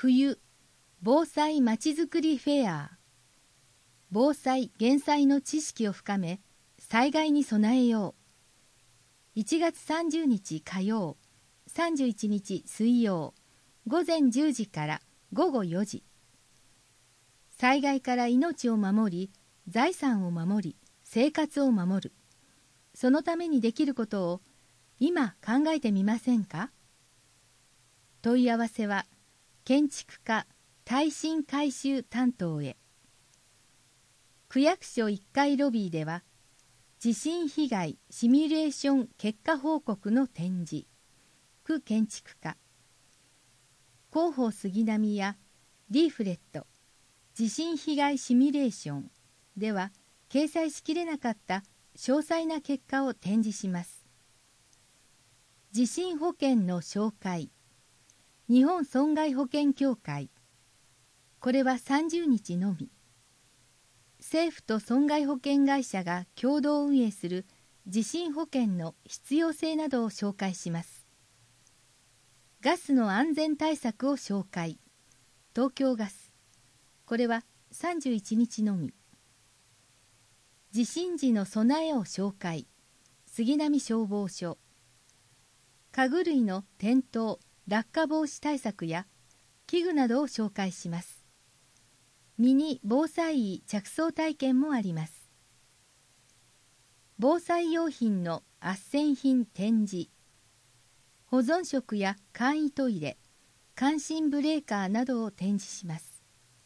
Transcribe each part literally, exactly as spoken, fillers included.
冬防災まちづくりフェア。防災・減災の知識を深め、災害に備えよう。いちがつさんじゅうにち火曜、さんじゅういちにち水曜、ごぜんじゅうじからごごよじ。災害から命を守り、財産を守り、生活を守る。そのためにできることを今考えてみませんか？問い合わせは建築課耐震改修担当へ。区役所いっかいロビーでは地震被害シミュレーション結果報告の展示、区建築課、広報杉並やリーフレット地震被害シミュレーションでは掲載しきれなかった詳細な結果を展示します。地震保険の紹介、日本損害保険協会、これはさんじゅうにちのみ。政府と損害保険会社が共同運営する地震保険の必要性などを紹介します。ガスの安全対策を紹介、東京ガス、これはさんじゅういちにちのみ。地震時の備えを紹介、杉並消防署。家具類の転倒・落下防止対策や器具などを紹介します。ミニ防災衣着想体験もあります。防災用品の斡旋品展示、保存食や簡易トイレ、感震ブレーカーなどを展示します。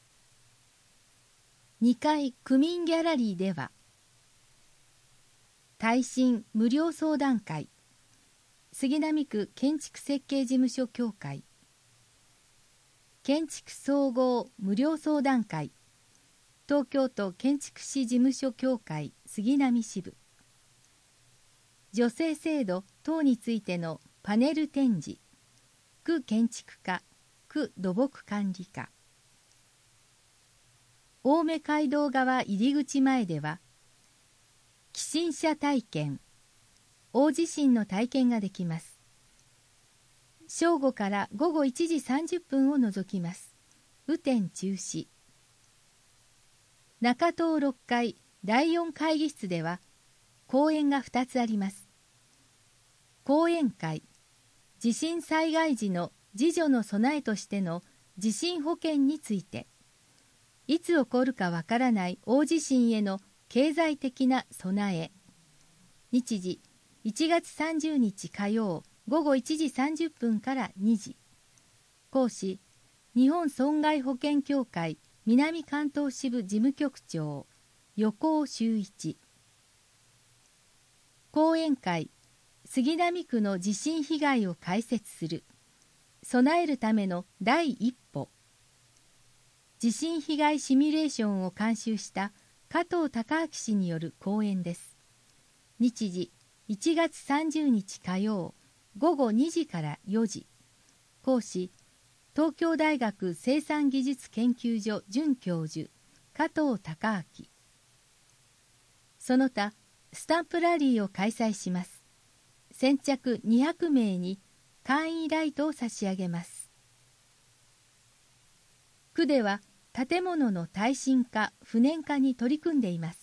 にかい区民ギャラリーでは耐震無料相談会、杉並区建築設計事務所協会、建築総合無料相談会、東京都建築士事務所協会杉並支部、女性制度等についてのパネル展示、区建築課、区土木管理課。青梅街道側入り口前では起震車体験、大地震の体験ができます。正午からごごいちじさんじゅっぷんを除きます。雨天中止。中東ろっかいだいよん会議室では講演がふたつあります。講演会、地震災害時の自助の備えとしての地震保険について、いつ起こるかわからない大地震への経済的な備え。日時いちがつさんじゅうにち火曜ごごいちじさんじゅっぷんからにじ。講師、日本損害保険協会南関東支部事務局長、横尾修一。講演会、杉並区の地震被害を解説する。備えるための第一歩。地震被害シミュレーションを監修した加藤孝明氏による講演です。日時いちがつさんじゅうにち火曜ごごにじからよじ。講師、東京大学生産技術研究所准教授加藤孝明。その他スタンプラリーを開催します。先着にひゃくめいに簡易ライトを差し上げます。区では建物の耐震化・不燃化に取り組んでいます。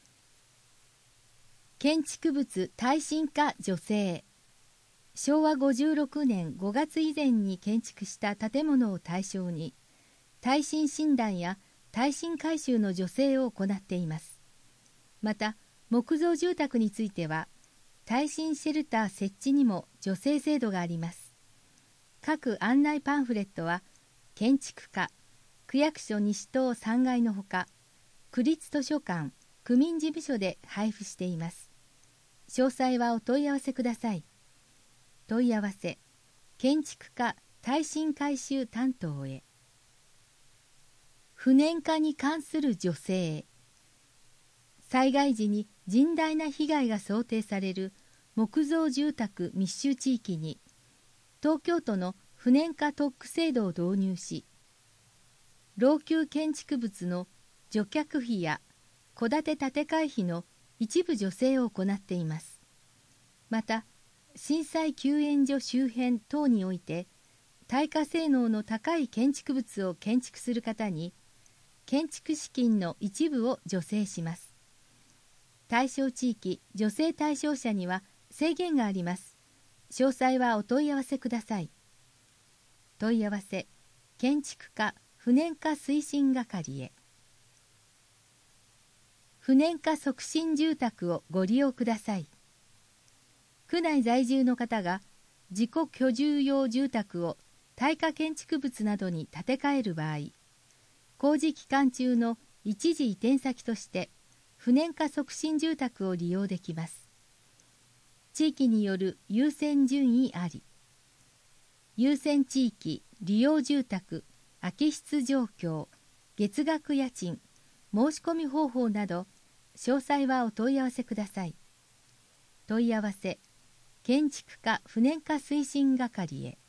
建築物耐震化助成。しょうわごじゅうろくねんごがつ以前に建築した建物を対象に耐震診断や耐震改修の助成を行っています。また木造住宅については耐震シェルター設置にも助成制度があります。各案内パンフレットは建築課、区役所西棟さんがいのほか区立図書館、区民事務所で配布しています。詳細はお問い合わせください。問い合わせ、建築課耐震改修担当へ。不燃化に関する助成。災害時に甚大な被害が想定される木造住宅密集地域に東京都の不燃化特区制度を導入し、老朽建築物の除却費や戸建て建て替え費の一部助成を行っています。また震災救援所周辺等において耐火性能の高い建築物を建築する方に建築資金の一部を助成します。対象地域、助成対象者には制限があります。詳細はお問い合わせください。問い合わせ、建築課不燃化推進係へ。不燃化促進住宅をご利用ください。区内在住の方が自己居住用住宅を耐火建築物などに建て替える場合、工事期間中の一時移転先として不燃化促進住宅を利用できます。地域による優先順位あり。優先地域、利用住宅、空き室状況、月額家賃、申し込み方法など、詳細はお問い合わせください。問い合わせ、建築課不燃化推進係へ。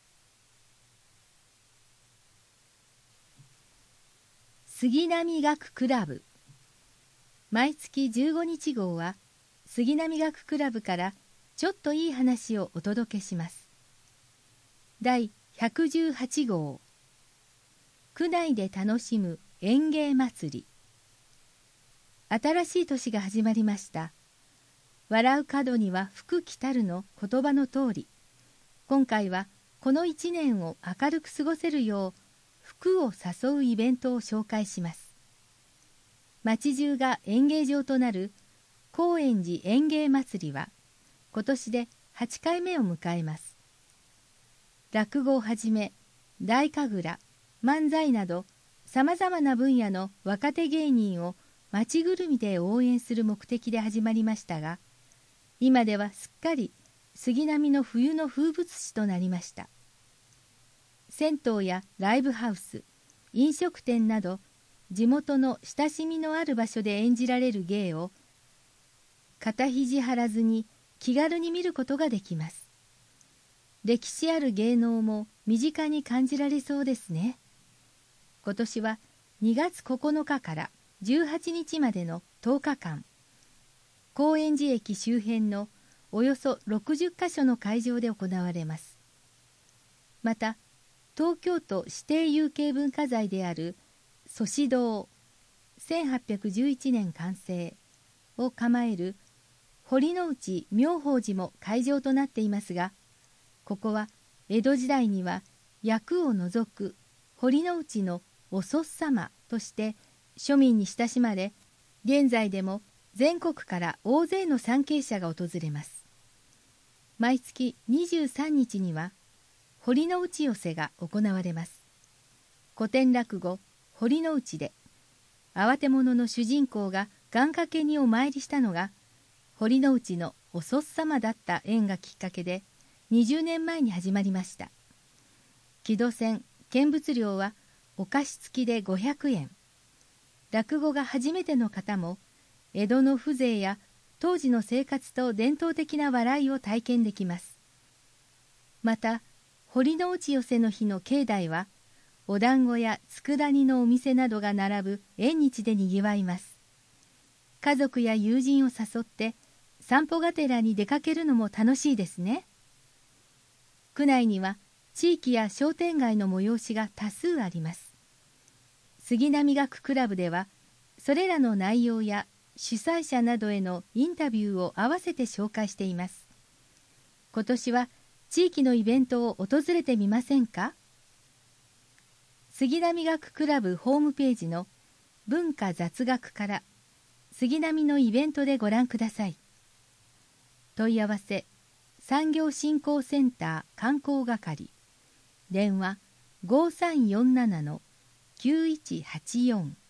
杉並学クラブ。毎月じゅうごにち号は杉並学クラブからちょっといい話をお届けします。だいひゃくじゅうはち号、区内で楽しむ園芸祭り。新しい年が始まりました。笑う門には福来たるの言葉の通り、今回はこの一年を明るく過ごせるよう福を誘うイベントを紹介します。町中が演芸場となる高円寺園芸祭りは今年ではちかいめを迎えます。落語をはじめ大神楽、漫才などさまざまな分野の若手芸人を町ぐるみで応援する目的で始まりましたが、今ではすっかり杉並の冬の風物詩となりました。銭湯やライブハウス、飲食店など地元の親しみのある場所で演じられる芸を肩肘張らずに気軽に見ることができます。歴史ある芸能も身近に感じられそうですね。今年はにがつここのかからじゅうはちにちまでのとおかかん、高円寺駅周辺のおよそろくじゅっかしょの会場で行われます。また、東京都指定有形文化財である祖師堂、せんはっぴゃくじゅういちねん完成を構える堀之内妙法寺も会場となっていますが、ここは江戸時代には役を除く堀之内のお祖様として庶民に親しまれ、現在でも全国から大勢の参詣者が訪れます。毎月にじゅうさんにちには堀之内寄せが行われます。古典落語堀之内で慌て者の主人公が願掛けにお参りしたのが堀之内のお祖様だった縁がきっかけでにじゅうねんまえに始まりました。木戸線見物料はお菓子付きでごひゃくえん。落語が初めての方も江戸の風情や当時の生活と伝統的な笑いを体験できます。また堀之内寄せの日の境内はお団子や佃煮のお店などが並ぶ縁日でにぎわいます。家族や友人を誘って散歩がてらに出かけるのも楽しいですね。区内には地域や商店街の催しが多数あります。杉並学クラブではそれらの内容や主催者などへのインタビューを合わせて紹介しています。今年は地域のイベントを訪れてみませんか？杉並学クラブホームページの文化雑学から杉並のイベントでご覧ください。問い合わせ産業振興センター観光係、電話 ごさんよんななのきゅういちはちよん